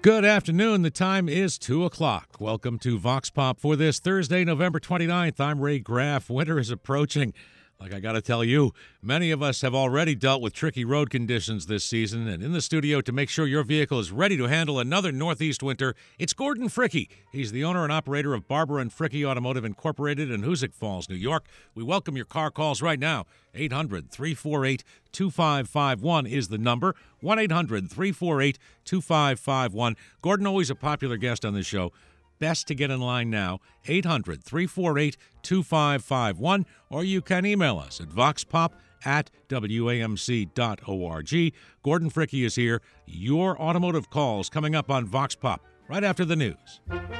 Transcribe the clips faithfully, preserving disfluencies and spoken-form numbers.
Good afternoon. The time is two o'clock. Welcome to Vox Pop for this Thursday, November twenty-ninth. I'm Ray Graff. Winter is approaching. Like I got to tell you, many of us have already dealt with tricky road conditions this season, and in the studio to make sure your vehicle is ready to handle another Northeast winter, it's Gordon Fricke. He's the owner and operator of Barber and Fricke Automotive Incorporated in Hoosick Falls, New York. We welcome your car calls right now. eight hundred, three four eight, two five five one is the number. one eight hundred, three four eight, two five five one. Gordon, always a popular guest on this show. Best to get in line now, eight hundred, three four eight, two five five one, or you can email us at voxpop at W A M C dot org. Gordon Fricke is here. Your automotive calls coming up on Vox Pop right after the news.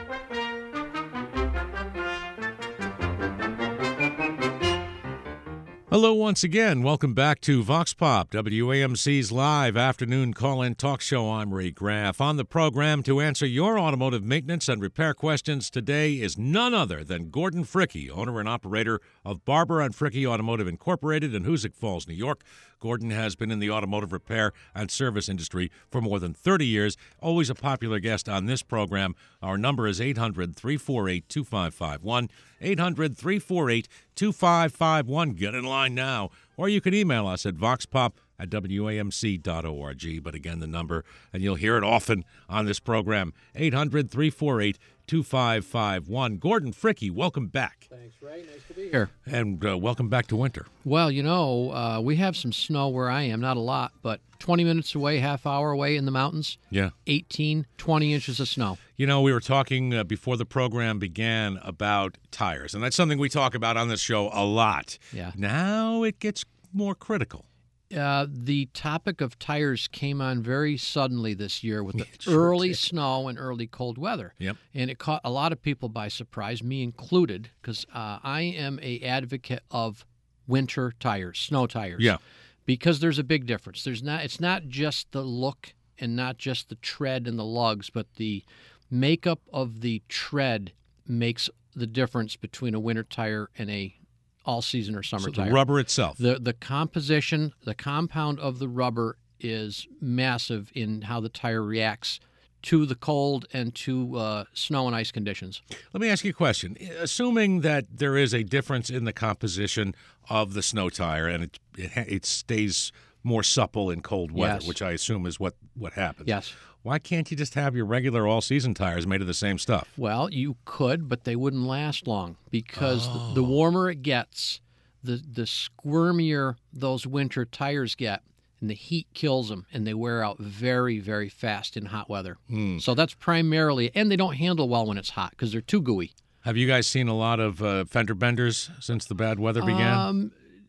Hello once again. Welcome back to Vox Pop, W A M C's live afternoon call-in talk show. I'm Ray Graff. On the program to answer your automotive maintenance and repair questions today is none other than Gordon Fricke, owner and operator of Barber and Fricke Automotive Incorporated in Hoosick Falls, New York. Gordon has been in the automotive repair and service industry for more than thirty years. Always a popular guest on this program. Our number is eight hundred, three four eight, two five five one. eight hundred, three four eight, two five five one. Get in line now. Or you can email us at voxpop at W A M C dot org. But again, the number, and you'll hear it often on this program, eight hundred, three four eight, two five five one. Gordon Fricke, welcome back. Thanks, Ray. Nice to be here. And uh, welcome back to winter. Well, you know, uh, we have some snow where I am, not a lot, but twenty minutes away, half hour away in the mountains. Yeah. eighteen, twenty inches of snow. You know, we were talking uh, before the program began about tires, and that's something we talk about on this show a lot. Yeah. Now it gets more critical. Uh, the topic of tires came on very suddenly this year with the It sure early did. snow and early cold weather. Yep. And it caught a lot of people by surprise, me included, because uh, I am a advocate of winter tires, snow tires. Yeah. Because there's a big difference. There's not. It's not just the look and not just the tread and the lugs, but the makeup of the tread makes the difference between a winter tire and a all-season or summer So tire. the rubber itself. The the composition, the compound of the rubber is massive in how the tire reacts to the cold and to uh, snow and ice conditions. Let me ask you a question. Assuming that there is a difference in the composition of the snow tire and it it, ha- it stays more supple in cold weather, Yes. which I assume is what, what happens. Yes. Why can't you just have your regular all-season tires made of the same stuff? Well, you could, but they wouldn't last long because Oh. the, the warmer it gets, the the squirmier those winter tires get, and the heat kills them, and they wear out very, very fast in hot weather. Hmm. So that's primarily, and they don't handle well when it's hot because they're too gooey. Have you guys seen a lot of uh, fender benders since the bad weather began? Um,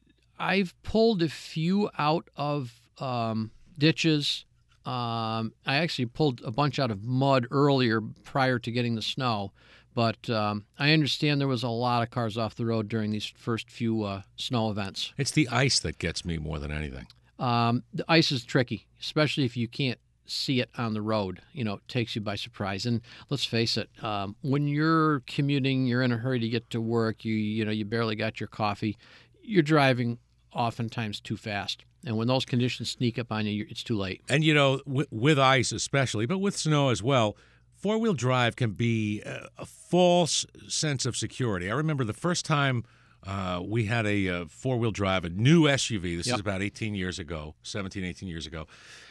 I've pulled a few out of um, ditches. Um, I actually pulled a bunch out of mud earlier prior to getting the snow, but um, I understand there was a lot of cars off the road during these first few uh, snow events. It's the ice that gets me more than anything. Um, the ice is tricky, especially if you can't see it on the road. You know, it takes you by surprise. And let's face it, um, when you're commuting, you're in a hurry to get to work. You you know, you barely got your coffee. You're driving oftentimes too fast. And when those conditions sneak up on you, you're- it's too late. And, you know, with, with ice especially, but with snow as well, four-wheel drive can be a, a false sense of security. I remember the first time uh, we had a, uh four-wheel drive, a new S U V. This Yep. is about eighteen years ago, seventeen, eighteen years ago.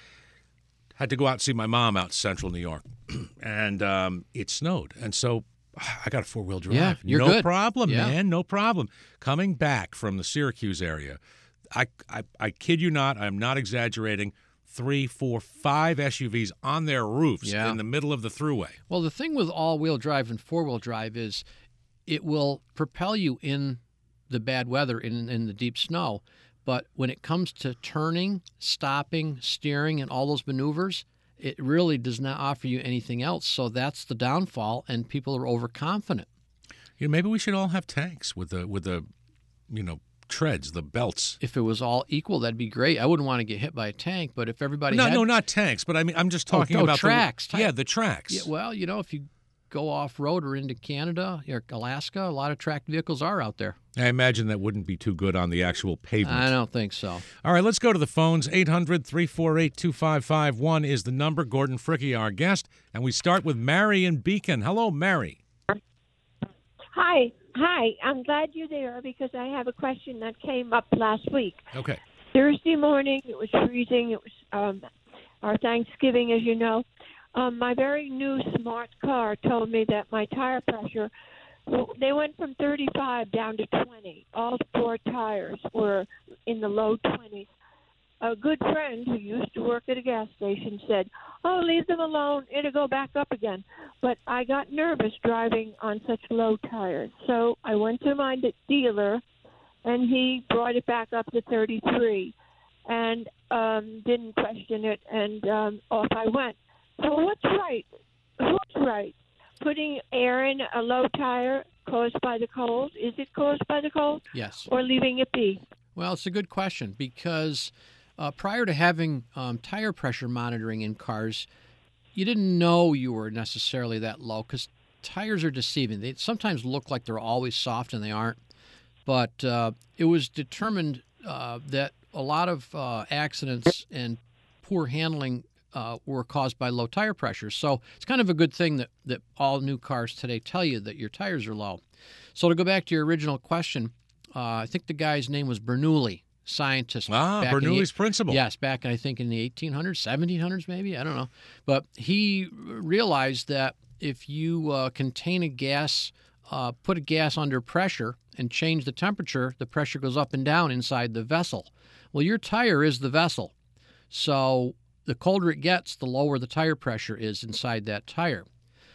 Had to go out and see my mom out in central New York, and um, it snowed. And so I got a four-wheel drive. Yeah, you're no good. problem, Yeah. man, no problem. Coming back from the Syracuse area, I, I, I kid you not, I'm not exaggerating, three, four, five S U Vs on their roofs Yeah. in the middle of the thruway. Well, the thing with all-wheel drive and four-wheel drive is it will propel you in the bad weather, in, in the deep snow. But when it comes to turning, stopping, steering, and all those maneuvers, it really does not offer you anything else. So that's the downfall, and people are overconfident. You know, maybe we should all have tanks with the with the, you know, treads, the belts. If it was all equal, that'd be great. I wouldn't want to get hit by a tank, but if everybody No, had... no, not tanks, but I mean, I'm just Oh, talking oh, about tracks. The, yeah, the tracks. Yeah, well, you know, if you go off-road or into Canada or Alaska, a lot of tracked vehicles are out there. I imagine that wouldn't be too good on the actual pavement. I don't think so. All right, let's go to the phones. eight hundred, three four eight, two five five one is the number. Gordon Fricke, our guest. And we start with Mary in Beacon. Hello, Mary. Hi. Hi. I'm glad you're there because I have a question that came up last week. Okay. Thursday morning, it was freezing. It was um, our Thanksgiving, as you know. Um, my very new smart car told me that my tire pressure, they went from thirty-five down to twenty. All four tires were in the low twenties. A good friend who used to work at a gas station said, oh, leave them alone. It'll go back up again. But I got nervous driving on such low tires. So I went to my dealer, and he brought it back up to thirty-three and um, didn't question it, and um, off I went. So what's right? Who's right? Putting air in a low tire caused by the cold? Is it caused by the cold? Yes. Or leaving it be? Well, it's a good question because uh, prior to having um, tire pressure monitoring in cars, you didn't know you were necessarily that low because tires are deceiving. They sometimes look like they're always soft and they aren't. But uh, it was determined uh, that a lot of uh, accidents and poor handling uh, were caused by low tire pressure. So it's kind of a good thing that, that all new cars today tell you that your tires are low. So to go back to your original question, uh, I think the guy's name was Bernoulli, scientist. Ah, back in the- Bernoulli's principle. Yes, back, I think, in the eighteen hundreds, seventeen hundreds maybe, I don't know. But he realized that if you uh, contain a gas, uh, put a gas under pressure and change the temperature, the pressure goes up and down inside the vessel. Well, your tire is the vessel. So the colder it gets, the lower the tire pressure is inside that tire.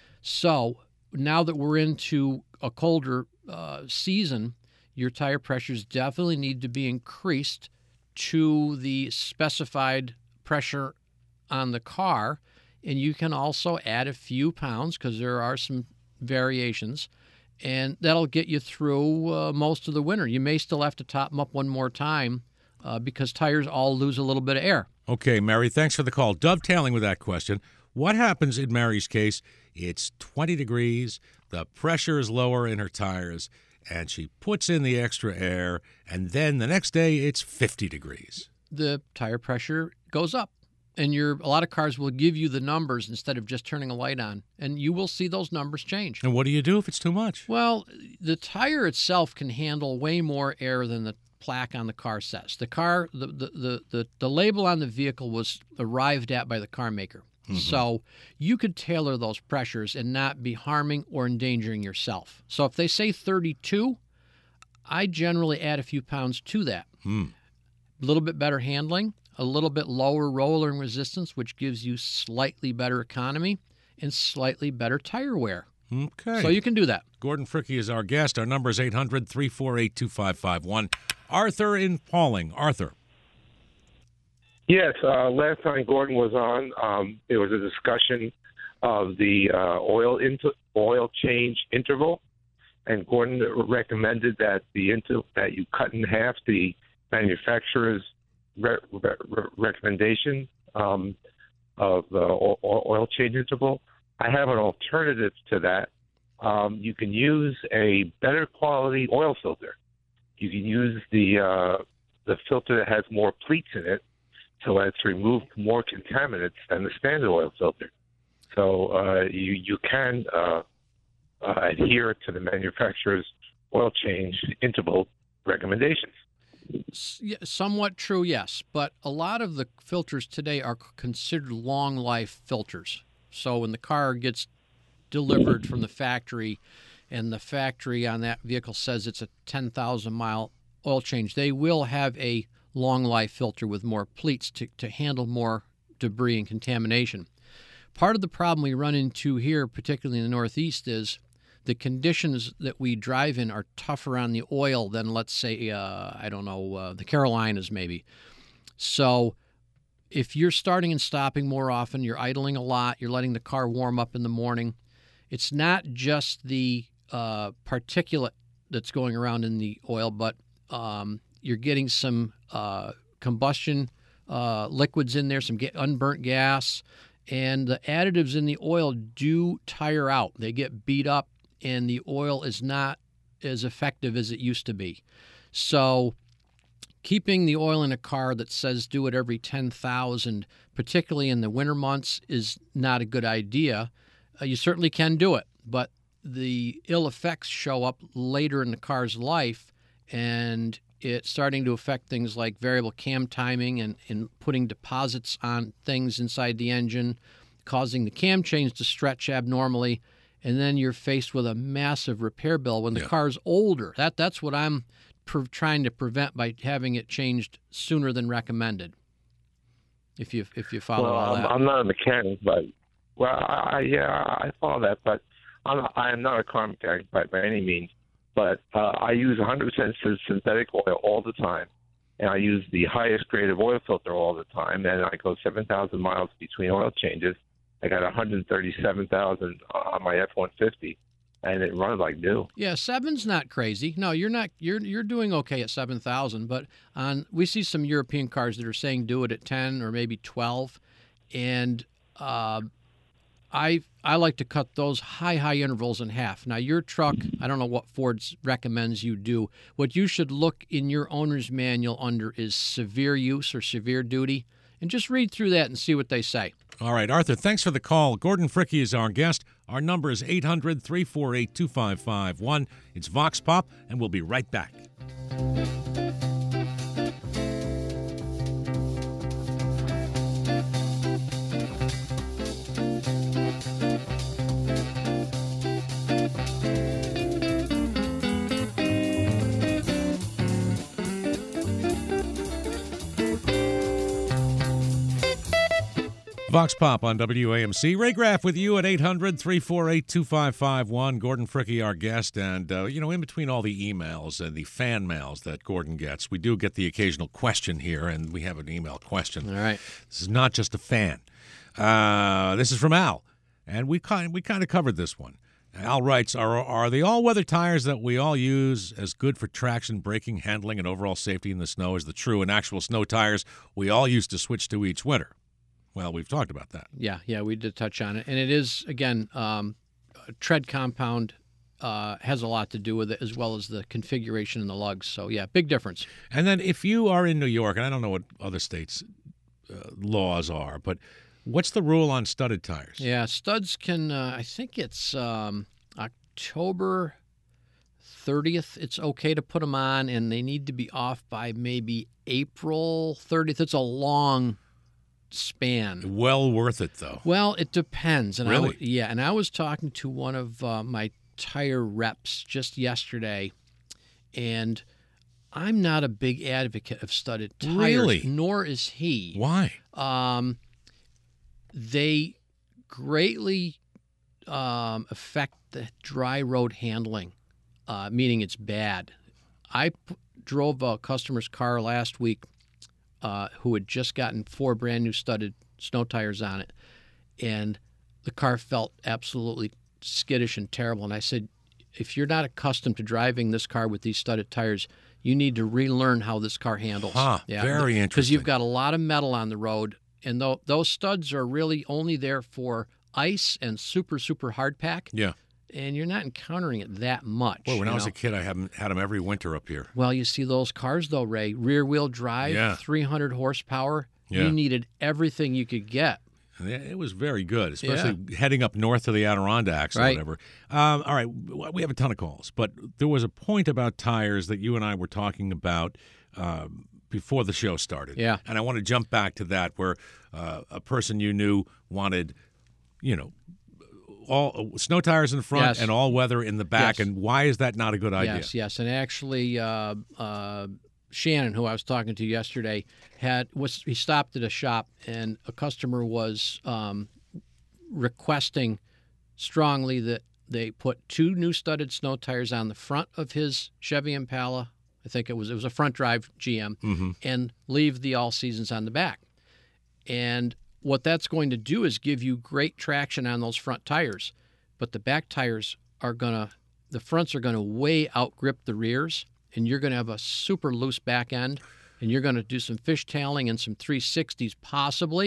So now that we're into a colder uh, season, your tire pressures definitely need to be increased to the specified pressure on the car. And you can also add a few pounds because there are some variations. And that'll get you through uh, most of the winter. You may still have to top them up one more time uh, because tires all lose a little bit of air. Okay, Mary, thanks for the call. Dovetailing with that question, what happens in Mary's case? It's twenty degrees, the pressure is lower in her tires, and she puts in the extra air, and then the next day it's fifty degrees. The tire pressure goes up. And your a lot of cars will give you the numbers instead of just turning a light on, and you will see those numbers change. And what do you do if it's too much? Well, the tire itself can handle way more air than the plaque on the car says. The car, the the the, the, the label on the vehicle was arrived at by the car maker. Mm-hmm. So you could tailor those pressures and not be harming or endangering yourself. So if they say thirty-two, I generally add a few pounds to that. Mm. A little bit better handling, a little bit lower rolling resistance, which gives you slightly better economy and slightly better tire wear. Okay. So you can do that. Gordon Fricke is our guest. Our number is eight hundred, three four eight, two five five one. Arthur in Pauling. Arthur. Yes, uh, last time Gordon was on, um, there was a discussion of the uh, oil inter- oil change interval, and Gordon recommended that the inter- that you cut in half the manufacturer's re- re- recommendation um, of the o- oil change interval. I have an alternative to that. Um, you can use a better quality oil filter. You can use the uh, the filter that has more pleats in it, so as to remove more contaminants than the standard oil filter. So uh, you you can uh, uh, adhere to the manufacturer's oil change interval recommendations. Somewhat true, yes. But a lot of the filters today are considered long life filters. So when the car gets delivered from the factory and the factory on that vehicle says it's a ten thousand mile oil change, they will have a long life filter with more pleats to, to handle more debris and contamination. Part of the problem we run into here, particularly in the Northeast, is the conditions that we drive in are tougher on the oil than, let's say, uh, I don't know, uh, the Carolinas maybe. So if you're starting and stopping more often, you're idling a lot, you're letting the car warm up in the morning, it's not just the uh, particulate that's going around in the oil, but um, you're getting some uh, combustion uh, liquids in there, some get unburnt gas, and the additives in the oil do tire out. They get beat up, and the oil is not as effective as it used to be. So keeping the oil in a car that says do it every ten thousand, particularly in the winter months, is not a good idea. Uh, you certainly can do it, but the ill effects show up later in the car's life, and it's starting to affect things like variable cam timing and, and putting deposits on things inside the engine, causing the cam chains to stretch abnormally, and then you're faced with a massive repair bill when the Yeah. car's older. That That's what I'm pre- trying to prevent by having it changed sooner than recommended, if you if you follow Well, all I'm, that. I'm not a mechanic, but well, I, I yeah, I follow that, but I'm not, I am not a car mechanic by, by any means. But uh, I use one hundred percent synthetic oil all the time, and I use the highest grade of oil filter all the time. And I go seven thousand miles between oil changes. I got one hundred thirty-seven thousand on my F one fifty, and it runs like new. Yeah, seven's not crazy. No, you're not. You're you're doing okay at seven thousand. But on we see some European cars that are saying do it at ten or maybe twelve, and uh, I I like to cut those high high intervals in half. Now your truck, I don't know what Ford recommends you do. What you should look in your owner's manual under is severe use or severe duty, and just read through that and see what they say. All right, Arthur, thanks for the call. Gordon Fricke is our guest. Our number is eight hundred, three four eight, two five five one. It's Vox Pop, and we'll be right back. Vox Pop on W A M C. Ray Graff with you at eight hundred, three four eight, two five five one. Gordon Fricke, our guest. And, uh, you know, in between all the emails and the fan mails that Gordon gets, we do get the occasional question here, and we have an email question. All right. This is not just a fan. Uh, this is from Al, and we kind, we kind of covered this one. Al writes, are, are the all-weather tires that we all use as good for traction, braking, handling, and overall safety in the snow as the true and actual snow tires we all used to switch to each winter? Well, we've talked about that. Yeah, yeah, we did touch on it. And it is, again, um, tread compound uh, has a lot to do with it, as well as the configuration in the lugs. So, yeah, big difference. And then if you are in New York, and I don't know what other states' uh, laws are, but what's the rule on studded tires? Yeah, studs can, uh, I think it's um, October thirtieth. It's okay to put them on, and they need to be off by maybe April thirtieth. It's a long span. Well worth it, though. Well, it depends. And I Really? w- yeah, and I was talking to one of uh, my tire reps just yesterday, and I'm not a big advocate of studded tires. Really? Nor is he. Why? Um, they greatly um, affect the dry road handling, uh, meaning it's bad. I p- drove a customer's car last week uh, who had just gotten four brand new studded snow tires on it, and the car felt absolutely skittish and terrible. And I said, if you're not accustomed to driving this car with these studded tires, you need to relearn how this car handles. Huh, very Because interesting. you've got a lot of metal on the road, and th- those studs are really only there for ice and super, super hard pack, Yeah. and you're not encountering it that much. Well, when you I was know? a kid, I had 'em- had them every winter up here. Well, you see those cars, though, Ray, rear-wheel drive, Yeah. three hundred horsepower. Yeah. You needed everything you could get. And It was very good, especially heading up north to the Adirondacks or Right. whatever. Um, all right, w- we have a ton of calls, but there was a point about tires that you and I were talking about um, before the show started. Yeah. And I want to jump back to that where uh, a person you knew wanted, you know, all snow tires in the front Yes. and all weather in the back. Yes. And why is that not a good idea? Yes, yes, and actually, uh, uh, Shannon, who I was talking to yesterday, had was he stopped at a shop, and a customer was um, requesting strongly that they put two new studded snow tires on the front of his Chevy Impala. I think it was it was a front drive G M, Mm-hmm. and leave the all seasons on the back. And what that's going to do is give you great traction on those front tires, but the back tires are gonna the fronts are gonna way outgrip the rears, and you're gonna have a super loose back end, and you're gonna do some fishtailing and some three sixties possibly,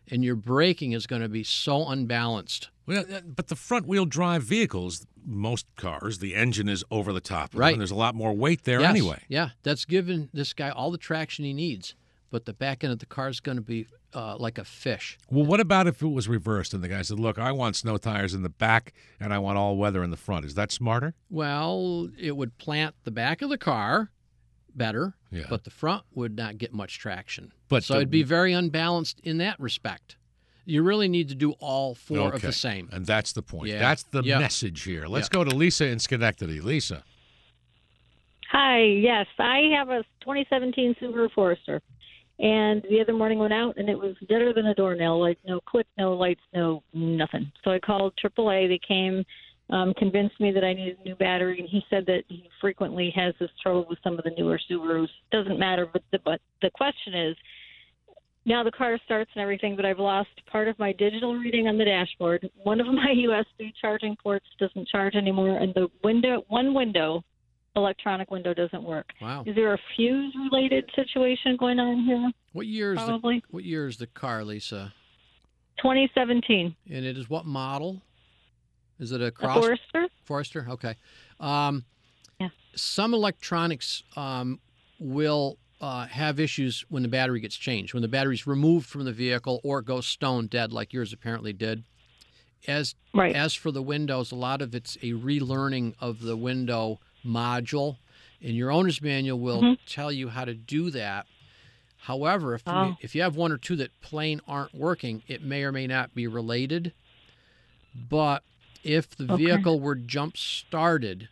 and your braking is going to be so unbalanced. Well, uh, but the front-wheel drive vehicles, most cars, the engine is over the top of them, Right. and there's a lot more weight there Yes, anyway. Yeah, that's giving this guy all the traction he needs, but the back end of the car is going to be uh, like a fish. Well, what about if it was reversed and the guy said, look, I want snow tires in the back and I want all weather in the front? Is that smarter? Well, it would plant the back of the car better, Yeah. but the front would not get much traction. But so the- it'd be very unbalanced in that respect. You really need to do all four of Okay. the same. And that's the point. Yeah. That's the Yep. message here. Let's Yep. go to Lisa in Schenectady. Lisa. Hi, yes, I have a twenty seventeen Subaru Forester, and the other morning went out and it was deader than a doornail, like no click, no lights, no nothing. So I called triple A. They came, um, convinced me that I needed a new battery, and he said that he frequently has this trouble with some of the newer Subarus. Doesn't matter, but the, but the question is, now the car starts and everything, but I've lost part of my digital reading on the dashboard. One of my U S B charging ports doesn't charge anymore, and the window, one window, electronic window doesn't work. Wow. Is there a fuse-related situation going on here? What year is the Probably. what year is the car, Lisa? twenty seventeen. And it is what model? Is it a A cross Forester? Forester? Okay. Um, Yeah. Some electronics um, will uh, have issues when the battery gets changed, when the battery's removed from the vehicle or it goes stone dead, like yours apparently did. As Right. as for the windows, a lot of it's a relearning of the window module, and your owner's manual will Mhm. tell you how to do that. However, if Oh. you, if you have one or two that plain aren't working, it may or may not be related. But if the Okay. vehicle were jump started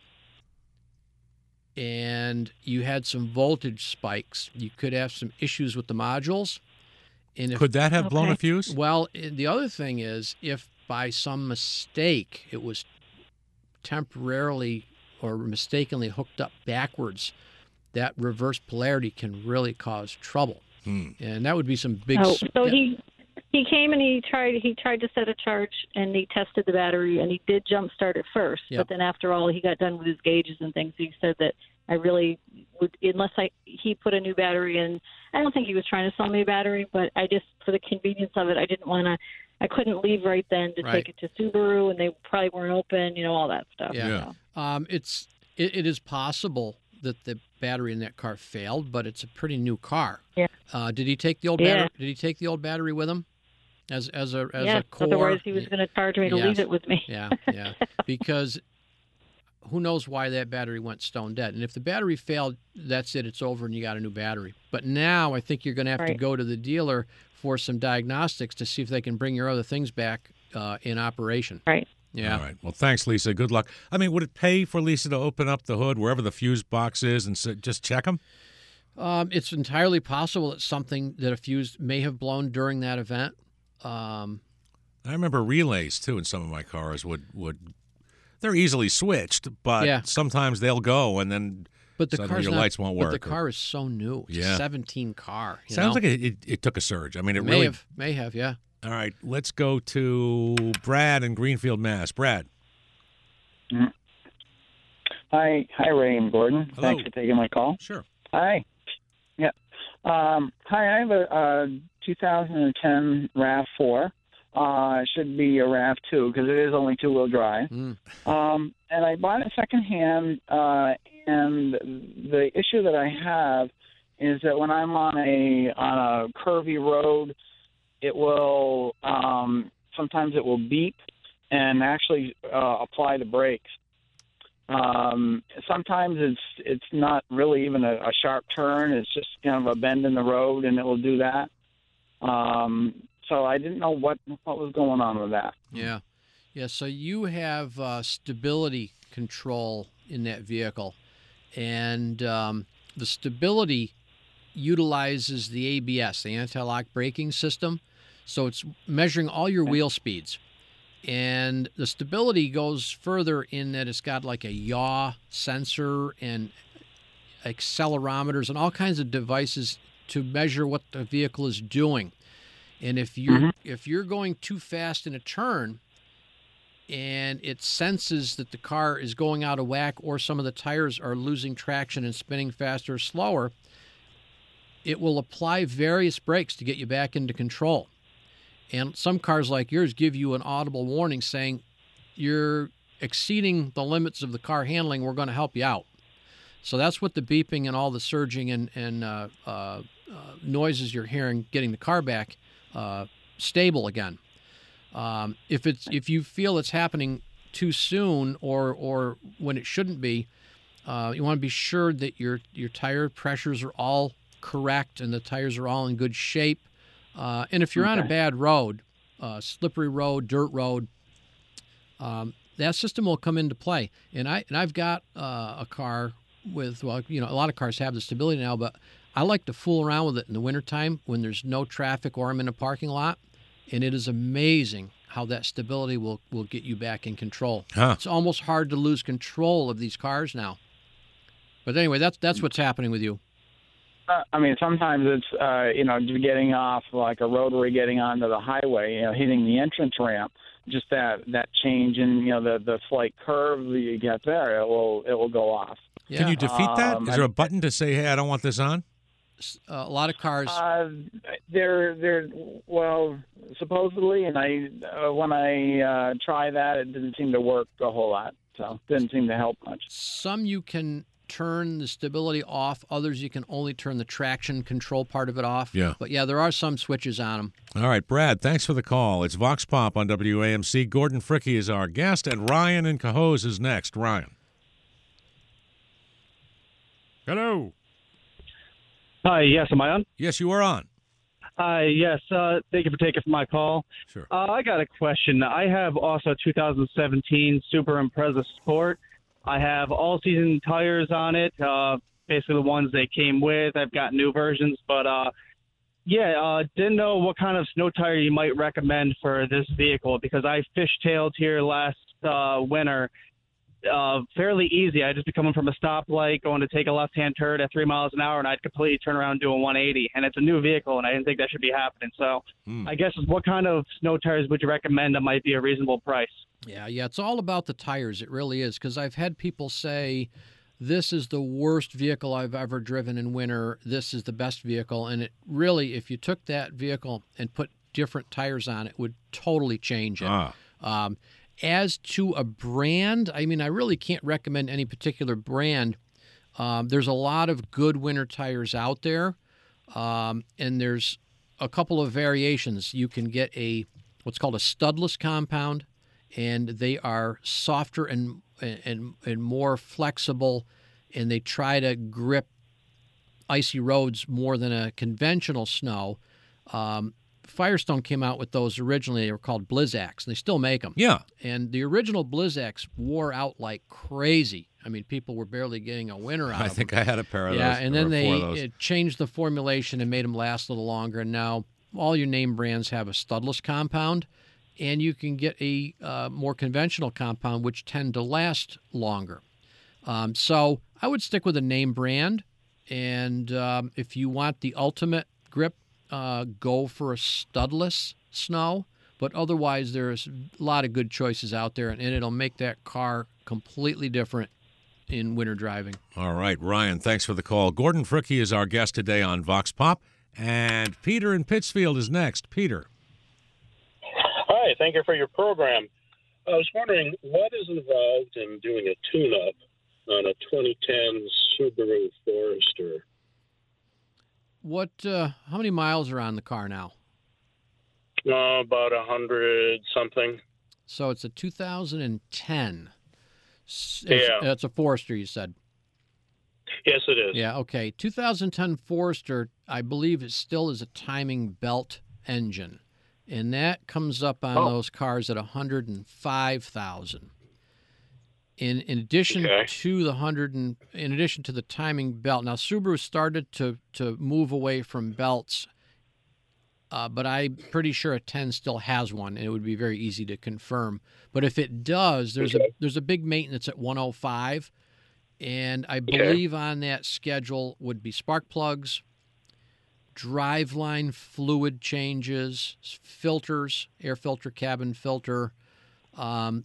and you had some voltage spikes, you could have some issues with the modules. And if Could that have blown a Okay. fuse? well, i- the other thing is, if by some mistake it was temporarily or mistakenly hooked up backwards, that reverse polarity can really cause trouble, Hmm. and that would be some big. Oh, s- so yeah, he he came and he tried he tried to set a charge and he tested the battery and he did jump start it first. Yep. But then after all he got done with his gauges and things, he said that I really would unless I he put a new battery in. I don't think he was trying to sell me a battery, but I just for the convenience of it, I didn't want to. I couldn't leave right then to Right. take it to Subaru, and they probably weren't open. You know, all that stuff. Yeah. Yeah. So, um, it's it, it is possible that the battery in that car failed, but it's a pretty new car. Yeah. Uh, did he take the old Yeah. battery? Did he take the old battery with him, as as a as yes, a core? otherwise he was going to charge me to Yes. leave it with me. Yeah, yeah. Because who knows why that battery went stone dead? And if the battery failed, that's it. It's over, and you got a new battery. But now I think you're going to have to Right. go to the dealer for some diagnostics to see if they can bring your other things back uh, in operation. Right. Yeah. All right. Well, thanks, Lisa. Good luck. I mean, would it pay for Lisa to open up the hood wherever the fuse box is and s just check them? Um, it's entirely possible it's something that a fuse may have blown during that event. Um, I remember relays too in some of my cars would would they're easily switched, but Yeah. sometimes they'll go and then but the suddenly car's your not, lights won't But work. the car is so new. It's Yeah. a seventeen car. You sounds know? like it, it, it took a surge. I mean, it may really. have, may have, yeah. All right, let's go to Brad in Greenfield, Mass. Brad. Hi, hi, Ray and Gordon. Hello. Thanks for taking my call. Sure. Hi. Yeah. Um, hi, I have a, a two thousand ten RAV four. Uh, it should be a RAV two because it is only two-wheel drive. Mm. Um, and I bought it secondhand, uh, and the issue that I have is that when I'm on a on a curvy road, it will um, sometimes it will beep and actually uh, apply the brakes. Um, sometimes it's it's not really even a, a sharp turn. It's just kind of a bend in the road, and it will do that. Um, so I didn't know what what was going on with that. Yeah. Yeah. So you have uh, stability control in that vehicle, and um, the stability utilizes the A B S, the anti-lock braking system. So it's measuring all your wheel speeds. And the stability goes further in that it's got like a yaw sensor and accelerometers and all kinds of devices to measure what the vehicle is doing. And if you're Mhm. if you're going too fast in a turn and it senses that the car is going out of whack or some of the tires are losing traction and spinning faster or slower, it will apply various brakes to get you back into control. And some cars like yours give you an audible warning saying you're exceeding the limits of the car handling. We're going to help you out. So that's what the beeping and all the surging and, and uh, uh, uh, noises you're hearing, getting the car back uh, stable again. Um, if it's if you feel it's happening too soon or or when it shouldn't be, uh, you want to be sure that your your tire pressures are all correct and the tires are all in good shape. Uh, and if you're Okay. on a bad road, uh, slippery road, dirt road, um, that system will come into play. And I and I've got uh, a car with, well, you know, a lot of cars have the stability now, but I like to fool around with it in the wintertime when there's no traffic or I'm in a parking lot. And it is amazing how that stability will, will get you back in control. Huh. It's almost hard to lose control of these cars now. But anyway, that's that's what's happening with you. Uh, I mean, sometimes it's, uh, you know, getting off like a rotary, getting onto the highway, you know, hitting the entrance ramp. Just that, that change in, you know, the, the slight curve that you get there, it will it will go off. Yeah. Can you defeat that? Um, Is there a button to say, hey, I don't want this on? Uh, a lot of cars. Uh, they're they're well, supposedly, and I uh, when I uh, try that, it didn't seem to work a whole lot. So didn't seem to help much. Some you can turn the stability off. Others you can only turn the traction control part of it off. Yeah. But yeah, there are some switches on them. All right, Brad, thanks for the call. It's Vox Pop on W A M C. Gordon Fricke is our guest, and Ryan in Cohoes is next. Ryan. Hello. Hi, yes, am I on? Yes, you are on. Hi, yes, uh, thank you for taking my call. Sure. Uh, I got a question. I have also two thousand seventeen Super Impreza Sport. I have all-season tires on it, uh, basically the ones they came with. I've got new versions, but uh, yeah, uh, didn't know what kind of snow tire you might recommend for this vehicle because I fishtailed here last uh, winter. Uh, fairly easy. I'd just be coming from a stoplight, going to take a left-hand turn at three miles an hour, and I'd completely turn around and do a one eighty. And it's a new vehicle, and I didn't think that should be happening. So Hmm. I guess what kind of snow tires would you recommend that might be a reasonable price? Yeah, yeah, it's all about the tires. It really is, because I've had people say, this is the worst vehicle I've ever driven in winter. This is the best vehicle. And it really, if you took that vehicle and put different tires on it, would totally change it. Ah. Um, as to a brand, I mean, I really can't recommend any particular brand. Um, there's a lot of good winter tires out there, um, and there's a couple of variations. You can get a what's called a studless compound, and they are softer and and and more flexible, and they try to grip icy roads more than a conventional snow. Um, Firestone came out with those originally. They were called Blizzaks, and they still make them. Yeah. And the original Blizzaks wore out like crazy. I mean, people were barely getting a winter out I of think them. I had a pair of yeah, those. and or then they four of those. it changed the formulation and made them last a little longer. And now all your name brands have a studless compound, and you can get a uh, more conventional compound, which tend to last longer. Um, so I would stick with a name brand, and um, if you want the ultimate grip, uh, go for a studless snow. But otherwise, there's a lot of good choices out there, and, and it'll make that car completely different in winter driving. All right, Ryan, thanks for the call. Gordon Fricke is our guest today on Vox Pop, and Peter in Pittsfield is next. Peter. Hi, thank you for your program. I was wondering what is involved in doing a tune-up on a twenty ten Subaru Forester. What? Uh, how many miles are on the car now? Uh, about a hundred something. So it's a two thousand ten. S- Yeah. It's, it's a Forester, you said. Yes, it is. Yeah, okay. two thousand ten Forester, I believe it still is a timing belt engine. And that comes up on Oh. those cars at one hundred five thousand. In in addition Okay. to the one hundred and, in addition to the timing belt. Now Subaru started to to move away from belts. Uh, but I'm pretty sure a ten still has one, and it would be very easy to confirm. But if it does, there's Okay. a there's a big maintenance at one oh five, and I Okay. believe on that schedule would be spark plugs, driveline fluid changes, filters, air filter, cabin filter, um,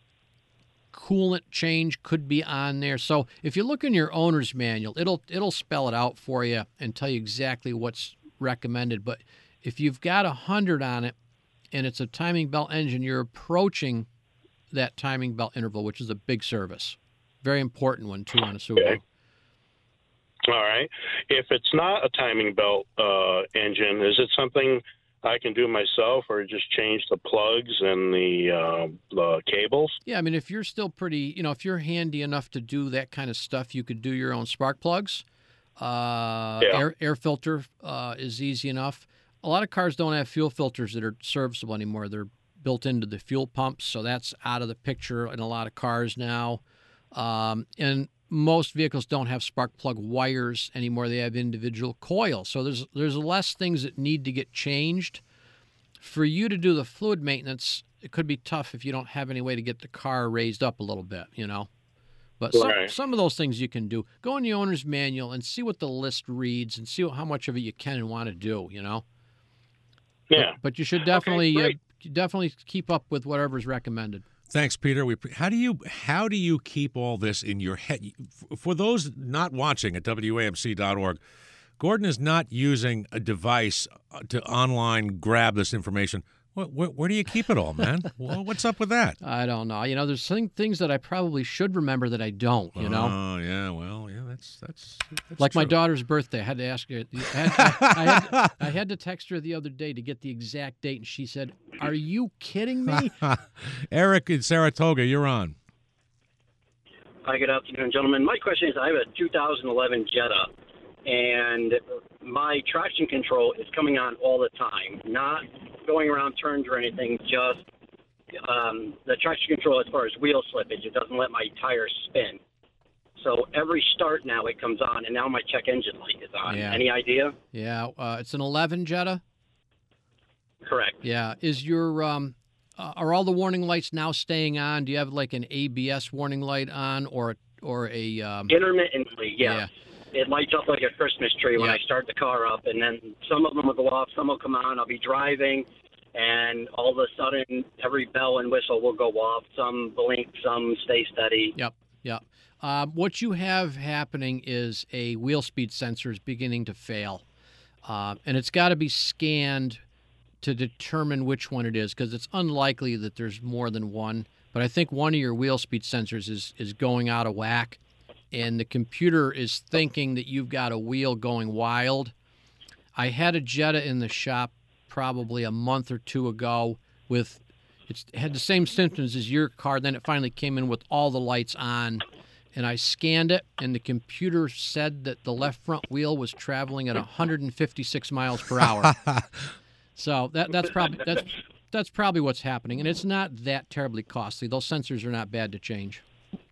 coolant change could be on there. So if you look in your owner's manual, it'll it'll spell it out for you and tell you exactly what's recommended. But if you've got a hundred on it, and it's a timing belt engine, you're approaching that timing belt interval, which is a big service. Very important one, too, on a Subaru. Okay. All right. If it's not a timing belt uh, engine, is it something I can do myself, or just change the plugs and the, uh, the cables? Yeah, I mean, if you're still pretty, you know, if you're handy enough to do that kind of stuff, you could do your own spark plugs. Uh, Yeah. air, air filter uh, is easy enough. A lot of cars don't have fuel filters that are serviceable anymore. They're built into the fuel pumps, so that's out of the picture in a lot of cars now. Um, and most vehicles don't have spark plug wires anymore. They have individual coils. So there's there's less things that need to get changed. For you to do the fluid maintenance, it could be tough if you don't have any way to get the car raised up a little bit, you know. But some, Right. some of those things you can do. Go in the owner's manual and see what the list reads and see how much of it you can and want to do, you know. Yeah. But, but you should definitely great. uh, definitely keep up with whatever's recommended. Thanks, Peter. We how do you how do you keep all this in your head? For those not watching at W A M C dot org, Gordon is not using a device to online grab this information. Where, where, where do you keep it all, man? Well, what's up with that? I don't know. You know, there's thing, things that I probably should remember that I don't, you know. Oh, yeah. Well, yeah, that's that's, that's Like my true. daughter's birthday. I had to ask her. I had, I, had, I had to text her the other day to get the exact date, and she said, "Are you kidding me?" Eric in Saratoga, you're on. Hi, good afternoon, gentlemen. My question is, I have a two thousand eleven Jetta, and my traction control is coming on all the time, not going around turns or anything, just um, the traction control as far as wheel slippage. It doesn't let my tires spin. So every start now it comes on, and now my check engine light is on. Yeah. Any idea? Yeah, uh, it's an eleven Jetta. Correct. Yeah, is your um, uh, are all the warning lights now staying on? Do you have like an A B S warning light on, or or a um, Intermittently, yes. It lights up like a Christmas tree when Yeah. I start the car up, and then some of them will go off, some will come on. I'll be driving, and all of a sudden, every bell and whistle will go off. Some blink, some stay steady. Yep, yep. Um, what you have happening is a wheel speed sensor is beginning to fail, uh, and it's got to be scanned to determine which one it is, because it's unlikely that there's more than one. But I think one of your wheel speed sensors is is going out of whack, and the computer is thinking that you've got a wheel going wild. I had a Jetta in the shop probably a month or two ago with it's it had the same symptoms as your car. Then it finally came in with all the lights on, and I scanned it, and the computer said that the left front wheel was traveling at one hundred fifty-six miles per hour. So that that's probably that's that's probably what's happening, and it's not that terribly costly. Those sensors are not bad to change.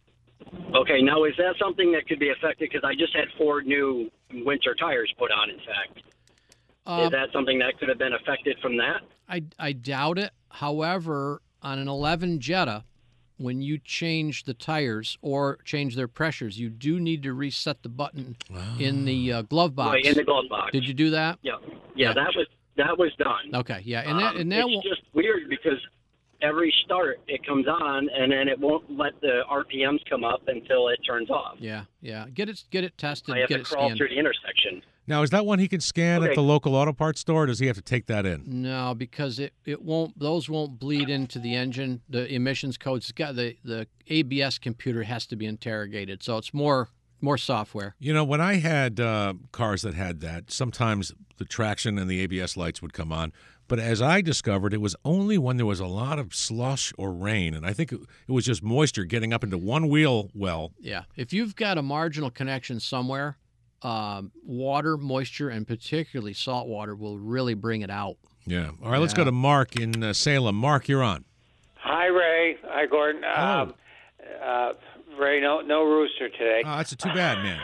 Okay, now is that something that could be affected? Because I just had four new winter tires put on, in fact. Uh, is that something that could have been affected from that? I, I doubt it. However, on an eleven Jetta, when you change the tires or change their pressures, you do need to reset the button in the uh, glove box. Right, in the glove box. Did you do that? Yeah, yeah, Yeah. that was that was done. Okay, yeah, and that Um, and that it's won't. just weird because every start it comes on and then it won't let the R P Ms come up until it turns off. Yeah, yeah. Get it get it tested. I have get to it crawl scanned. through the intersection. Now, is that one he can scan Okay. at the local auto parts store, or does he have to take that in? No, because it, it won't. Those won't bleed into the engine. The emissions codes. It's got the the A B S computer has to be interrogated. So it's more more software. You know, when I had uh, cars that had that, sometimes the traction and the A B S lights would come on. But as I discovered, it was only when there was a lot of slush or rain, and I think it, it was just moisture getting up into one wheel well. Yeah. If you've got a marginal connection somewhere, um, water, moisture, and particularly salt water will really bring it out. Yeah. All right, let's Yeah. go to Mark in uh, Salem. Mark, you're on. Hi, Ray. Hi, Gordon. Hello. Um, uh, Ray, no, no rooster today. Oh, that's too bad, man.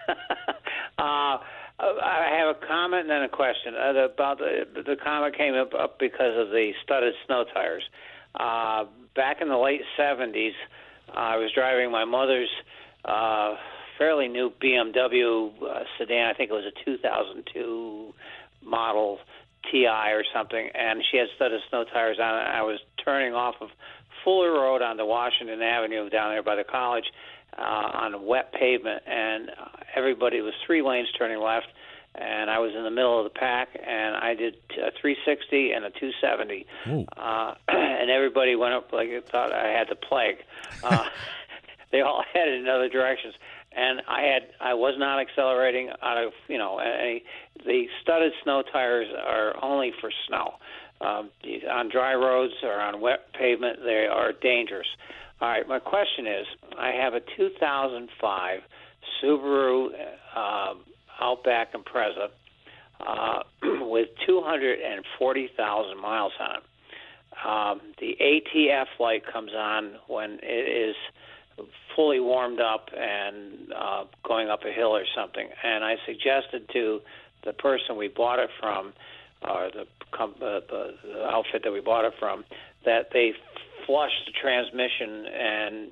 uh, I have a comment and then a question. Uh, the, about the, the comment came up, up because of the studded snow tires. Uh, back in the late seventies, uh, I was driving my mother's uh, fairly new B M W uh, sedan. I think it was a two thousand two model T I or something, and she had studded snow tires on it. I was turning off of Fuller Road onto Washington Avenue down there by the college uh, on wet pavement, and everybody was three lanes turning left, and I was in the middle of the pack, and I I did a three sixty and a two seventy, uh, and everybody went up like they thought I had the plague. Uh, they all headed in other directions, and I had I was not accelerating out of you know any. The studded snow tires are only for snow. Um, on dry roads or on wet pavement, they are dangerous. All right, my question is, I have a two thousand five Subaru uh, Outback Impreza uh, with two hundred forty thousand miles on it. Um, the A T F light comes on when it is fully warmed up and uh, going up a hill or something. And I suggested to the person we bought it from, or the, uh, the, the outfit that we bought it from, that they flush the transmission and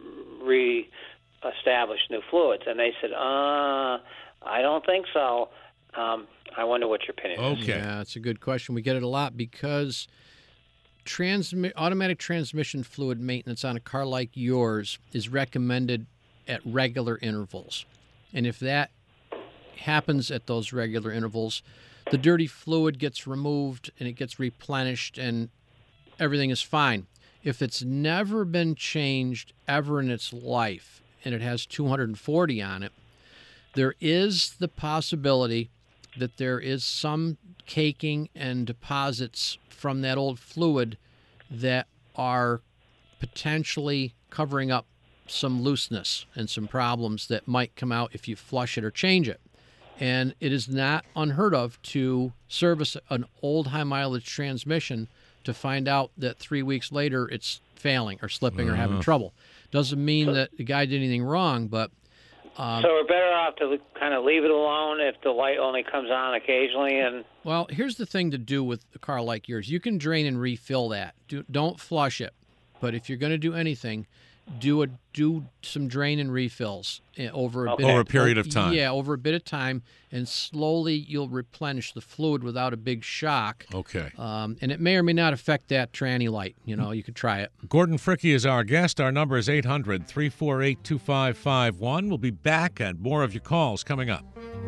re-establish new fluids. And they said, uh, I don't think so. Um, I wonder what your opinion is. Okay. Yeah, it's a good question. We get it a lot because transmi- automatic transmission fluid maintenance on a car like yours is recommended at regular intervals. And if that happens at those regular intervals, the dirty fluid gets removed and it gets replenished and everything is fine. If it's never been changed ever in its life and it has two hundred forty on it, there is the possibility that there is some caking and deposits from that old fluid that are potentially covering up some looseness and some problems that might come out if you flush it or change it. And it is not unheard of to service an old high-mileage transmission to find out that three weeks later it's failing or slipping uh. or having trouble. Doesn't mean that the guy did anything wrong, but... Um, so we're better off to kind of leave it alone if the light only comes on occasionally. And well, here's the thing to do with a car like yours. You can drain and refill that. Do, don't flush it. But if you're going to do anything... Do a do some drain and refills over a okay. bit over of, a period of time. Yeah, over a bit of time, and slowly you'll replenish the fluid without a big shock. Okay. Um, and it may or may not affect that tranny light. You know, you could try it. Gordon Fricke is our guest. Our number is eight hundred, three four eight, two five five one. We'll be back and more of your calls coming up.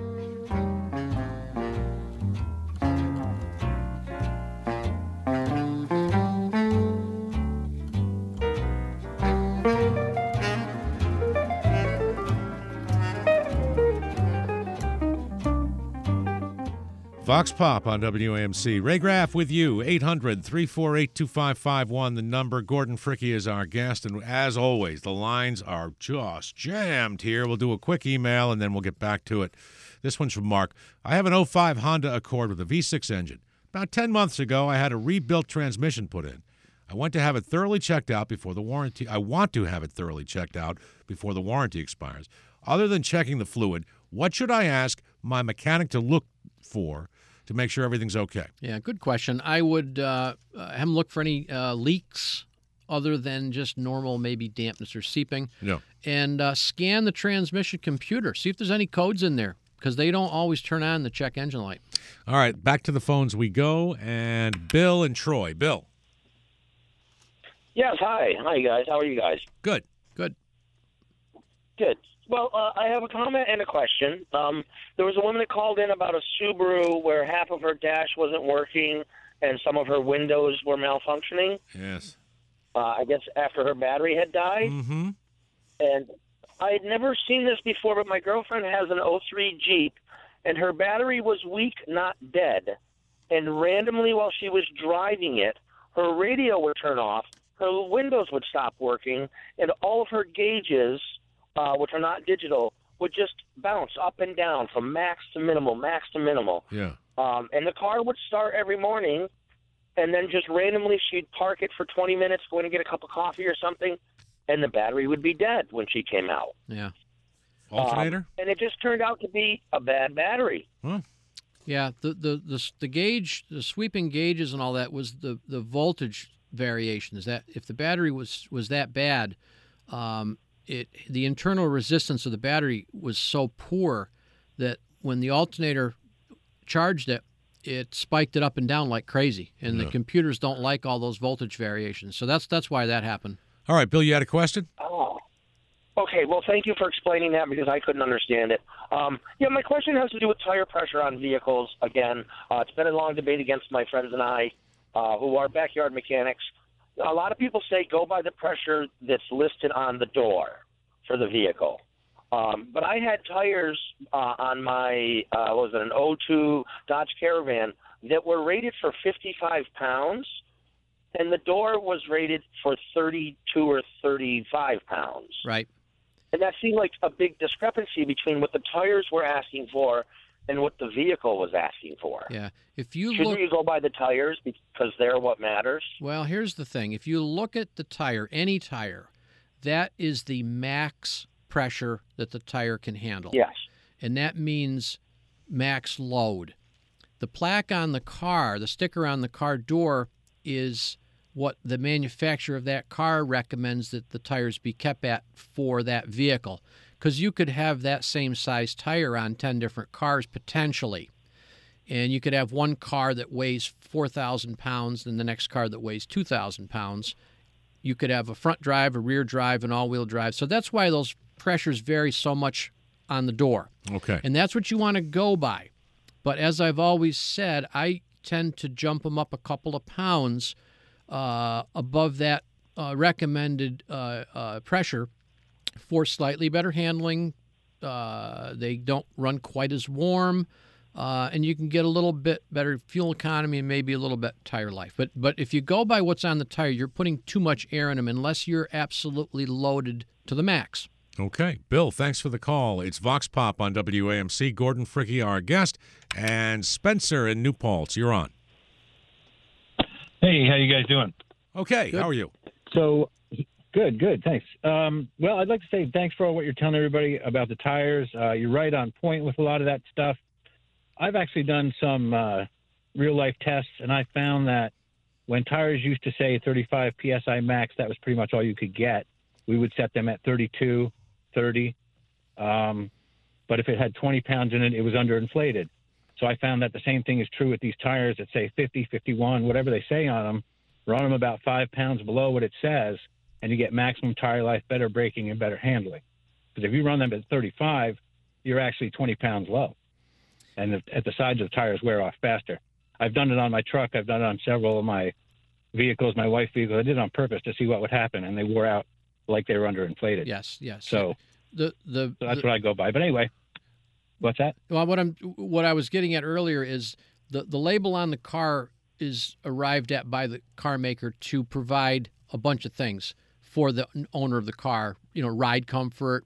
Vox Pop on W A M C. Ray Graff with you, eight hundred, three four eight, two five five one, the number. Gordon Fricke is our guest, and as always, the lines are just jammed here. We'll do a quick email, and then we'll get back to it. This one's from Mark. I have an oh five Honda Accord with a V six engine. About ten months ago, I had a rebuilt transmission put in. I went to have it thoroughly checked out before the warranty. I want to have it thoroughly checked out before the warranty expires. Other than checking the fluid, what should I ask my mechanic to look for to make sure everything's okay? Yeah, good question. I would uh, have him look for any uh, leaks other than just normal maybe dampness or seeping. No. And uh, scan the transmission computer. See if there's any codes in there because they don't always turn on the check engine light. All right, back to the phones we go. And Bill and Troy. Bill. Yes, hi. Hi, guys. How are you guys? Good. Good. Good. Well, uh, I have a comment and a question. Um, there was a woman that called in about a Subaru where half of her dash wasn't working and some of her windows were malfunctioning. Yes. Uh, I guess after her battery had died. Mm-hmm. And I had never seen this before, but my girlfriend has an oh three Jeep, and her battery was weak, not dead. And randomly while she was driving it, her radio would turn off, her windows would stop working, and all of her gauges... Uh, which are not digital, would just bounce up and down from max to minimal, max to minimal. Yeah. Um, and the car would start every morning, and then just randomly she'd park it for twenty minutes, going to get a cup of coffee or something, and the battery would be dead when she came out. Yeah. Alternator? Um, and it just turned out to be a bad battery. Huh. Yeah, the, the, the, the gauge, the sweeping gauges and all that was the, the voltage variations. That if the battery was, was that bad, um, It the internal resistance of the battery was so poor that when the alternator charged it, it spiked it up and down like crazy. And Yeah. the computers don't like all those voltage variations. So that's that's why that happened. All right, Bill, you had a question? Oh. Okay, well, thank you for explaining that because I couldn't understand it. Um, yeah, my question has to do with tire pressure on vehicles. Again, uh, it's been a long debate against my friends and I, uh, who are backyard mechanics. A lot of people say go by the pressure that's listed on the door for the vehicle. Um, but I had tires uh, on my, uh, what was it, an oh two Dodge Caravan that were rated for fifty-five pounds, and the door was rated for thirty-two or thirty-five pounds. Right. And that seemed like a big discrepancy between what the tires were asking for and what the vehicle was asking for. Yeah. If you Shouldn't look, you go by the tires because they're what matters? Well, here's the thing. If you look at the tire, any tire, that is the max pressure that the tire can handle. Yes. And that means max load. The plaque on the car, the sticker on the car door, is what the manufacturer of that car recommends that the tires be kept at for that vehicle. Because you could have that same size tire on ten different cars potentially. And you could have one car that weighs four thousand pounds and the next car that weighs two thousand pounds. You could have a front drive, a rear drive, and all-wheel drive. So that's why those pressures vary so much on the door. Okay. And that's what you want to go by. But as I've always said, I tend to jump them up a couple of pounds uh, above that uh, recommended uh, uh, pressure for slightly better handling. Uh, they don't run quite as warm, uh, and you can get a little bit better fuel economy and maybe a little bit tire life. But but if you go by what's on the tire, you're putting too much air in them unless you're absolutely loaded to the max. Okay. Bill, thanks for the call. It's Vox Pop on W A M C. Gordon Fricke, our guest, and Spencer in New Paltz. You're on. Hey, how you guys doing? Okay. Good. How are you? So, good, good. Thanks. Um, well, I'd like to say thanks for all what you're telling everybody about the tires. Uh, you're right on point with a lot of that stuff. I've actually done some uh, real-life tests, and I found that when tires used to say thirty-five P S I max, that was pretty much all you could get. We would set them at thirty-two, thirty. Um, but if it had twenty pounds in it, it was underinflated. So I found that the same thing is true with these tires that say fifty, fifty-one, whatever they say on them. Run them about five pounds below what it says, and you get maximum tire life, better braking, and better handling. Because if you run them at thirty-five, you're actually twenty pounds low. And at the sides of the tires wear off faster. I've done it on my truck. I've done it on several of my vehicles, my wife's vehicles. I did it on purpose to see what would happen, and they wore out like they were underinflated. Yes, yes. So, the, the, so that's the, what I go by. But anyway, what's that? Well, what I'm what I was getting at earlier is the, the label on the car is arrived at by the car maker to provide a bunch of things for the owner of the car. You know, ride comfort,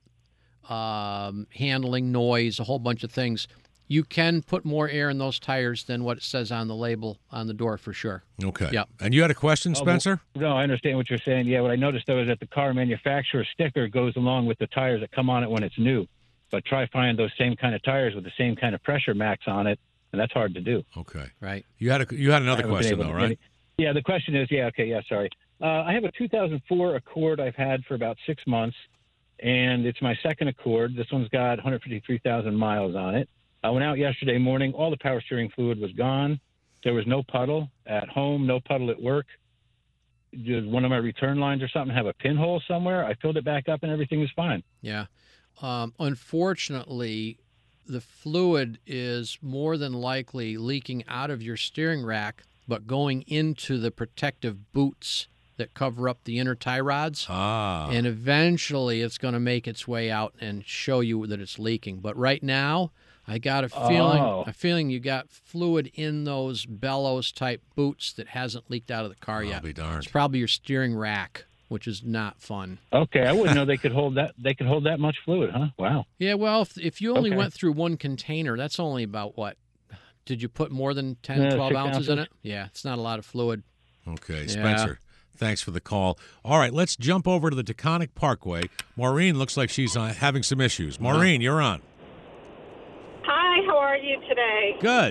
um, handling, noise, a whole bunch of things. You can put more air in those tires than what it says on the label on the door for sure. Okay. Yep. And you had a question, Spencer? Oh, no, I understand what you're saying. Yeah, what I noticed, though, is that the car manufacturer sticker goes along with the tires that come on it when it's new. But try find those same kind of tires with the same kind of pressure max on it, and that's hard to do. Okay. Right. You had a, you had another question, though, right? Any, yeah, the question is, yeah, okay, yeah, sorry. Uh, I have a two thousand four Accord I've had for about six months, and it's my second Accord. This one's got one hundred fifty-three thousand miles on it. I went out yesterday morning. All the power steering fluid was gone. There was no puddle at home, no puddle at work. Did one of my return lines or something have a pinhole somewhere? I filled it back up, and everything was fine. Yeah. Um, unfortunately, the fluid is more than likely leaking out of your steering rack, but going into the protective boots that cover up the inner tie rods. Ah. And eventually it's going to make its way out and show you that it's leaking. But right now, I got a feeling Oh. a feeling you got fluid in those bellows type boots that hasn't leaked out of the car I'll yet. be darned. It's probably your steering rack, which is not fun. Okay, I wouldn't know they could hold that. They could hold that much fluid, huh? Wow. Yeah, well, if, if you only Okay. went through one container, that's only about what? Did you put more than ten, Uh, twelve six ounces in it? ounces. Yeah, it's not a lot of fluid. Okay, Yeah. Spencer, thanks for the call. All right, let's jump over to the Taconic Parkway. Maureen looks like she's uh, having some issues. Maureen, you're on. Hi, how are you today? Good.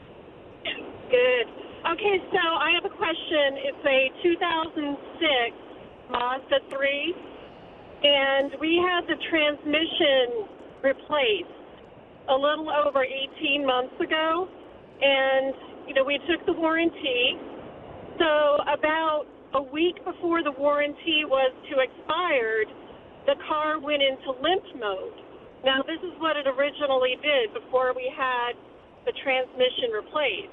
Good. Okay, so I have a question. It's a two thousand six Mazda three, and we had the transmission replaced a little over eighteen months ago, and, you know, we took the warranty. So about a week before the warranty was to expired, the car went into limp mode. Now, this is what it originally did before we had the transmission replaced.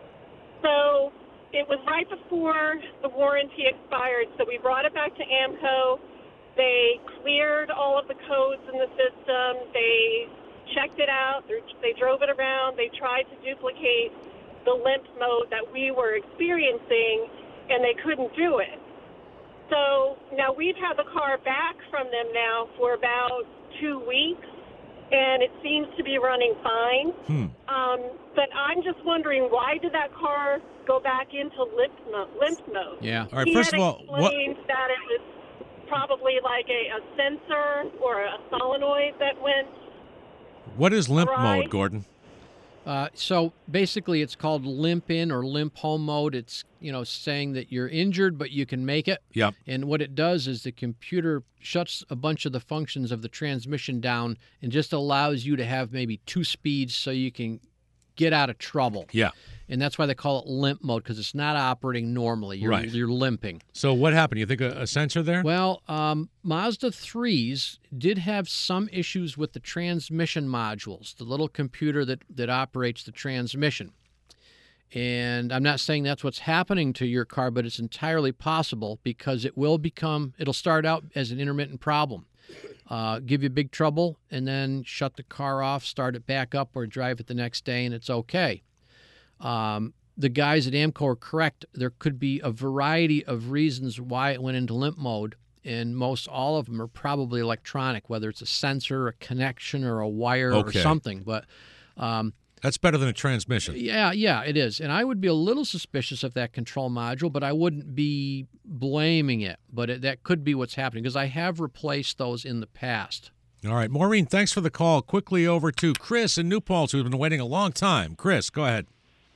So it was right before the warranty expired, so we brought it back to AAMCO. They cleared all of the codes in the system. They checked it out. They drove it around. They tried to duplicate the limp mode that we were experiencing, and they couldn't do it. So now we've had the car back from them now for about two weeks, and it seems to be running fine. Hmm. Um, but I'm just wondering, why did that car go back into limp, mo- limp mode? Yeah. All right, he first had of all, what- explained that it was probably like a, a sensor or a solenoid that went. What is limp Right. mode, Gordon? Uh, so basically, it's called limp in or limp home mode. It's, you know, saying that you're injured, but you can make it. Yep. And what it does is the computer shuts a bunch of the functions of the transmission down and just allows you to have maybe two speeds so you can get out of trouble. Yeah. And that's why they call it limp mode, because it's not operating normally. You're, Right. you're limping. So what happened? You think a, a sensor there? Well, um, Mazda threes did have some issues with the transmission modules, the little computer that, that operates the transmission. And I'm not saying that's what's happening to your car, but it's entirely possible because it will become, it'll start out as an intermittent problem. Uh, give you big trouble, and then shut the car off, start it back up, or drive it the next day, and it's okay. Um, the guys at AAMCO are correct. There could be a variety of reasons why it went into limp mode, and most all of them are probably electronic, whether it's a sensor, a connection, or a wire Okay. or something. But um, That's better than a transmission. yeah, yeah, it is. And I would be a little suspicious of that control module, but I wouldn't be blaming it. But it, that could be what's happening because I have replaced those in the past. All right, Maureen, thanks for the call. Quickly over to Chris in New Paltz, who's been waiting a long time. Chris, go ahead.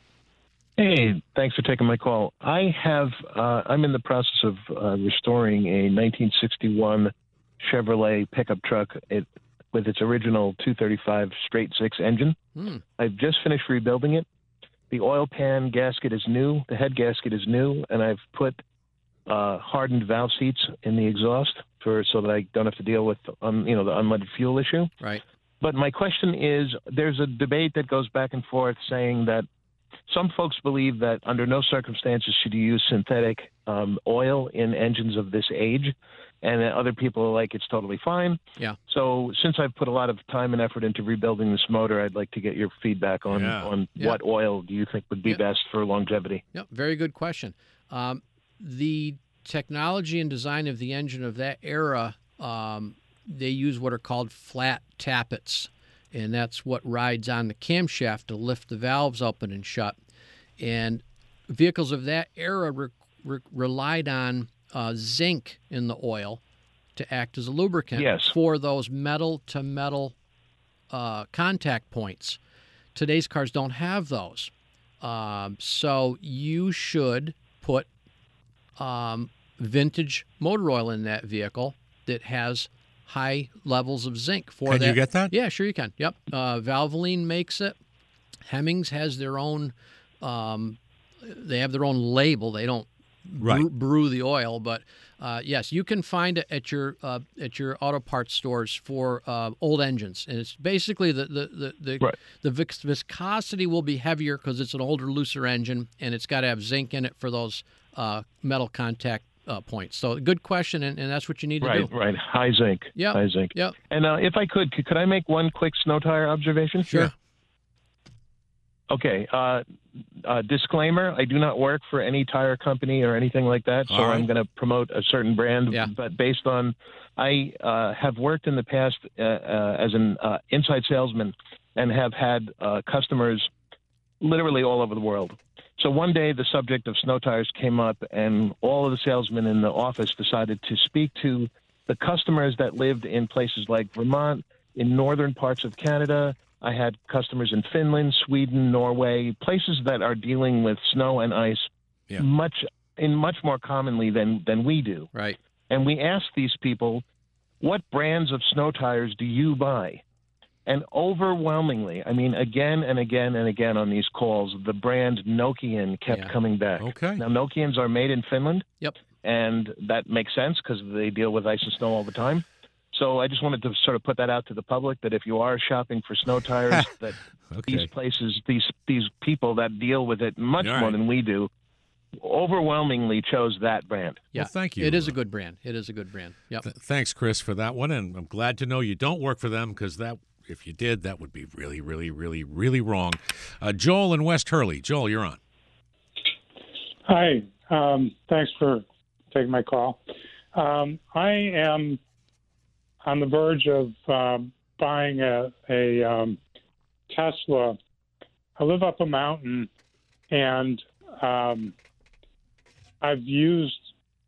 Hey, thanks for taking my call. I have, uh, I'm in the process of uh, restoring a nineteen sixty-one Chevrolet pickup truck it, with its original two thirty-five straight six engine. Hmm. I've just finished rebuilding it. The oil pan gasket is new. The head gasket is new, and I've put uh, hardened valve seats in the exhaust for so that I don't have to deal with, um, you know, the unleaded fuel issue. Right. But my question is, there's a debate that goes back and forth saying that some folks believe that under no circumstances should you use synthetic um, oil in engines of this age, and other people are like, it's totally fine. Yeah. So since I've put a lot of time and effort into rebuilding this motor, I'd like to get your feedback on, Yeah. on Yeah. what oil do you think would be Yep. best for longevity? Yep, very good question. Um, the technology and design of the engine of that era, um, they use what are called flat tappets, and that's what rides on the camshaft to lift the valves open and shut. And vehicles of that era re- re- relied on uh, zinc in the oil to act as a lubricant Yes. for those metal-to-metal uh, contact points. Today's cars don't have those. Um, so you should put um, vintage motor oil in that vehicle that has high levels of zinc for Can that. you get that? Yeah, sure you can. Yep. Uh, Valvoline makes it. Hemmings has their own, um, they have their own label. They don't Right. brew, brew the oil, but uh, yes, you can find it at your uh, at your auto parts stores for uh, old engines, and it's basically the the the the, Right. the vis- viscosity will be heavier because it's an older, looser engine, and it's got to have zinc in it for those uh, metal contact uh, points. So, good question, and, and that's what you need to Right, do. right. High zinc. Yep. High zinc. Yep. And uh, if I could, could, could I make one quick snow tire observation? Sure. Okay. Uh, uh, disclaimer, I do not work for any tire company or anything like that, so All right. I'm going to promote a certain brand. Yeah. But based on, I uh, have worked in the past uh, uh, as an uh, inside salesman and have had uh, customers literally all over the world. So one day the subject of snow tires came up, and all of the salesmen in the office decided to speak to the customers that lived in places like Vermont, in northern parts of Canada. I had customers in Finland, Sweden, Norway, places that are dealing with snow and ice Yeah. much in much more commonly than, than we do. Right. And we asked these people, what brands of snow tires do you buy? And overwhelmingly, I mean, again and again and again on these calls, the brand Nokian kept Yeah. coming back. Okay. Now, Nokians are made in Finland, Yep. and that makes sense because they deal with ice and snow all the time. So I just wanted to sort of put that out to the public that if you are shopping for snow tires, that okay. these places, these these people that deal with it much All more right. than we do, overwhelmingly chose that brand. Yeah, Well, thank you. It is a good brand. It is a good brand. Yep. Th- thanks, Chris, for that one. And I'm glad to know you don't work for them because that, if you did, that would be really, really, really, really wrong. Uh, Joel in West Hurley. Joel, you're on. Hi. Um, thanks for taking my call. Um, I am on the verge of um, buying a, a um, Tesla. I live up a mountain, and um, I've used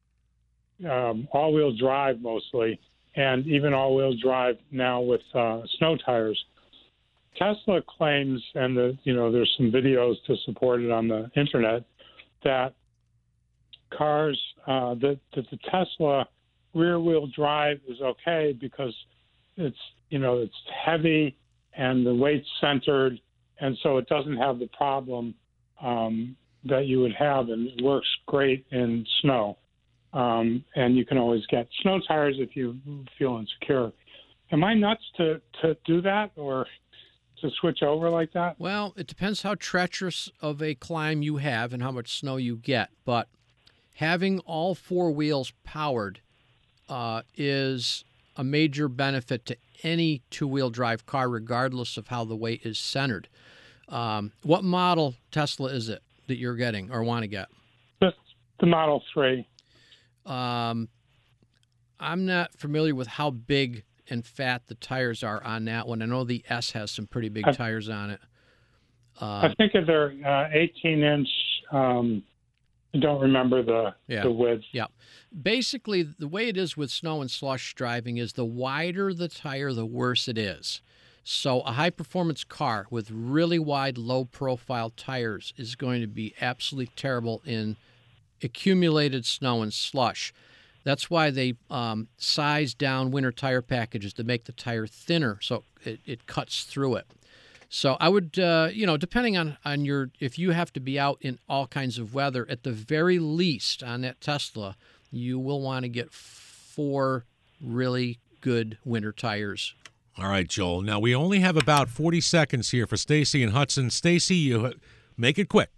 um, all-wheel drive mostly, and even all-wheel drive now with uh, snow tires. Tesla claims, and the, you know, there's some videos to support it on the internet, that cars, uh, that, that the Tesla rear-wheel drive is okay because it's, you know, it's heavy and the weight's centered, and so it doesn't have the problem um, that you would have, and it works great in snow. Um, and you can always get snow tires if you feel insecure. Am I nuts to, to do that or to switch over like that? Well, it depends how treacherous of a climb you have and how much snow you get. But having all four wheels powered uh, is a major benefit to any two-wheel drive car, regardless of how the weight is centered. Um, what model Tesla is it that you're getting or want to get? The, the Model three. Um, I'm not familiar with how big and fat the tires are on that one. I know the S has some pretty big I, tires on it. Uh, I think they're uh, eighteen inch. Um, I don't remember the yeah. the width. Yeah. Basically, the way it is with snow and slush driving is the wider the tire, the worse it is. So a high-performance car with really wide, low-profile tires is going to be absolutely terrible in accumulated snow and slush. That's why they um, size down winter tire packages to make the tire thinner so it, it cuts through it. So I would, uh, you know, depending on, on your, if you have to be out in all kinds of weather, at the very least on that Tesla, you will want to get four really good winter tires. All right, Joel. Now, we only have about forty seconds here for Stacy and Hudson. Stacy, you make it quick.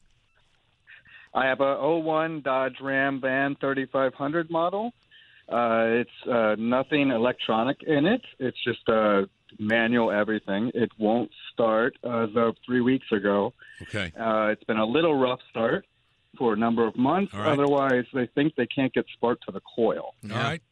I have a oh one Dodge Ram Van thirty-five hundred model. Uh, it's uh, nothing electronic in it. It's just uh, manual everything. It won't start as of three weeks ago. Okay. Uh, it's been a little rough start for a number of months. All right. Otherwise, they think they can't get spark to the coil. All right.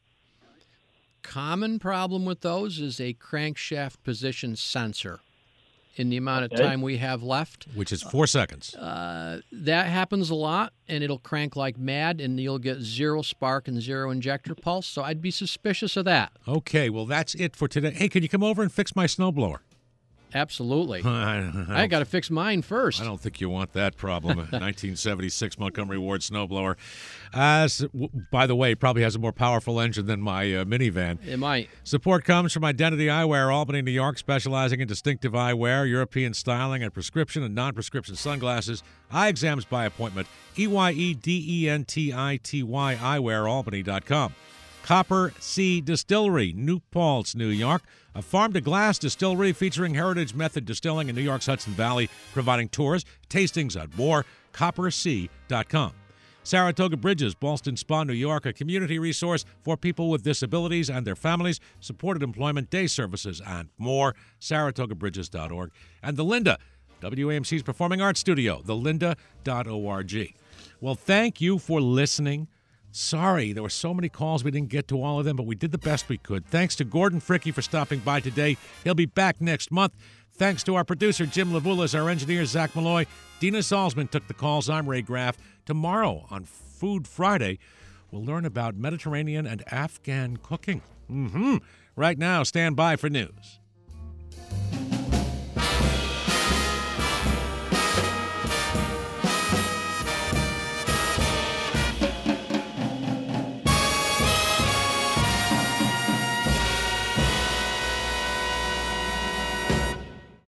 Common problem with those is a crankshaft position sensor. In the amount of Okay. time we have left, Which is four seconds. Uh, that happens a lot, and it'll crank like mad, and you'll get zero spark and zero injector pulse. So I'd be suspicious of that. Okay, well, that's it for today. Hey, can you come over and fix my snowblower? Absolutely. I, I got to fix mine first. I don't think you want that problem. nineteen seventy-six Montgomery Ward snowblower. As w- by the way, it probably has a more powerful engine than my uh, minivan. It might. Support comes from Identity Eyewear, Albany, New York, specializing in distinctive eyewear, European styling, and prescription and non-prescription sunglasses. Eye exams by appointment. E Y E D E N T I T Y eyewear albany dot com. Copper Sea Distillery, New Paltz, New York. A farm-to-glass distillery featuring heritage method distilling in New York's Hudson Valley, providing tours, tastings, and more. copper sea dot com. Saratoga Bridges, Ballston Spa, New York, a community resource for people with disabilities and their families, supported employment, day services, and more. saratoga bridges dot org. And The Linda, W A M C's Performing Arts Studio, the linda dot org. Well, thank you for listening. Sorry, there were so many calls we didn't get to all of them, but we did the best we could. Thanks to Gordon Fricke for stopping by today. He'll be back next month. Thanks to our producer, Jim Lavulas, our engineer, Zach Malloy. Dina Salzman took the calls. I'm Ray Graff. Tomorrow on Food Friday, we'll learn about Mediterranean and Afghan cooking. Mm-hmm. Right now, stand by for news.